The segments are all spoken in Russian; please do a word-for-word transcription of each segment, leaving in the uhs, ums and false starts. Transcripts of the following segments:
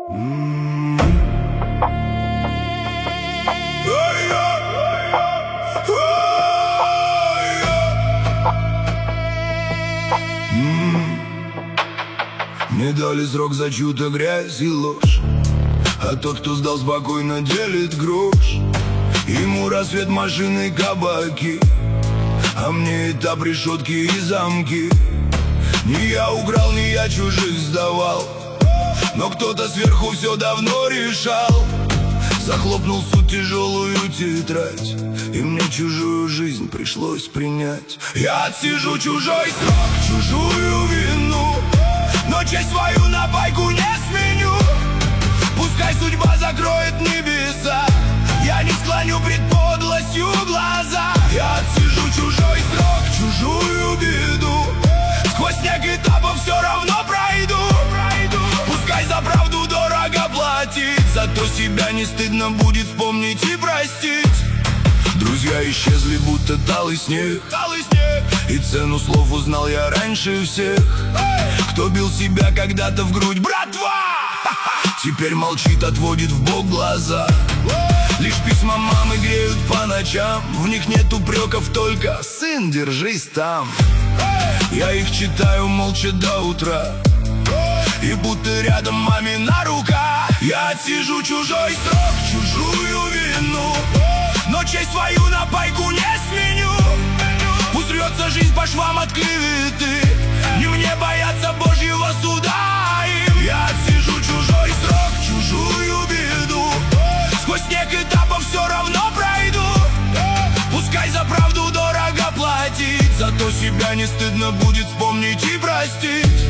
Мне дали срок за чью-то грязь и ложь, а тот, кто сдал, спокойно делит грош. Ему рассвет, машины, кабаки, а мне этап, решетки и замки. Не я украл, не я чужих сдавал, но кто-то сверху все давно решал. Захлопнул суд тяжелую тетрадь, и мне чужую жизнь пришлось принять. Я отсижу чужой срок, чужую вину, но честь свою на пайку не сменю. Пускай судьба закроет небеса, я не склоню пред подлостью глаза. Я отсижу чужой срок, чужую беду, сквозь снег этапов все равно пройду. Пускай за правду дорого платить, зато себя не стыдно будет вспомнить и простить. Друзья исчезли, будто талый снег, талый снег. И цену слов узнал я раньше всех. Кто бил себя когда-то в грудь, братва, теперь молчит, отводит в бок глаза. Лишь письма мамы греют по ночам, в них нет упреков, только «сын, держись там». Я их читаю молча до утра, и будто рядом мамина рука. Я отсижу чужой срок, чужую вину, но честь свою на пайку не сменю. Пусть рвется жизнь по швам от клеветы, не мне бояться Божьего суда им. Я отсижу чужой срок, чужую беду, сквозь снег этапов все равно пройду. Пускай за правду дорого платить, зато себя не стыдно будет вспомнить и простить.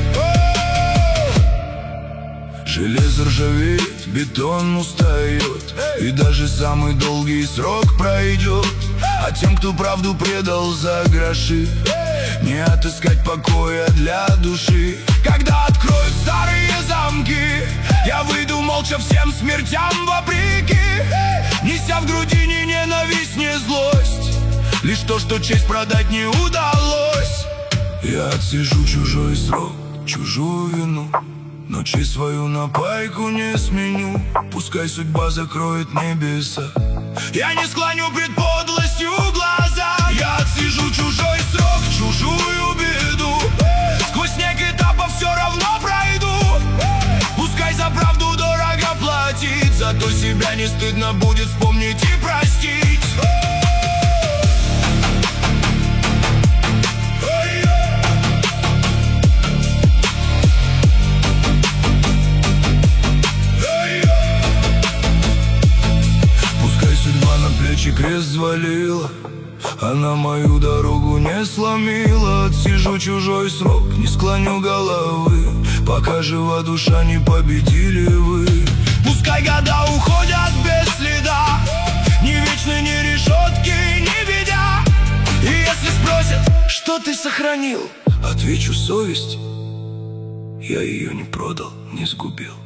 Железо ржавеет, бетон устает, и даже самый долгий срок пройдет. А тем, кто правду предал за гроши, не отыскать покоя для души. Когда откроют старые замки, я выйду молча всем смертям вопреки, неся в груди ни ненависть, ни злость, лишь то, что честь продать не удалось. Я отсижу чужой срок, чужую вину, но честь свою на пайку не сменю. Пускай судьба закроет небеса, я не склоню пред подлостью глаза. Я отсижу чужой срок, чужую беду, сквозь снег этапов все равно пройду. Пускай за правду дорого платить, зато себя не стыдно будет вспомнить и простить. Крест взвалила, она мою дорогу не сломила. Отсижу чужой срок, не склоню головы, пока жива душа, не победили вы. Пускай года уходят без следа, ни вечны, ни решетки, ни беда. И если спросят, что ты сохранил, отвечу: совесть. Я ее не продал, не сгубил.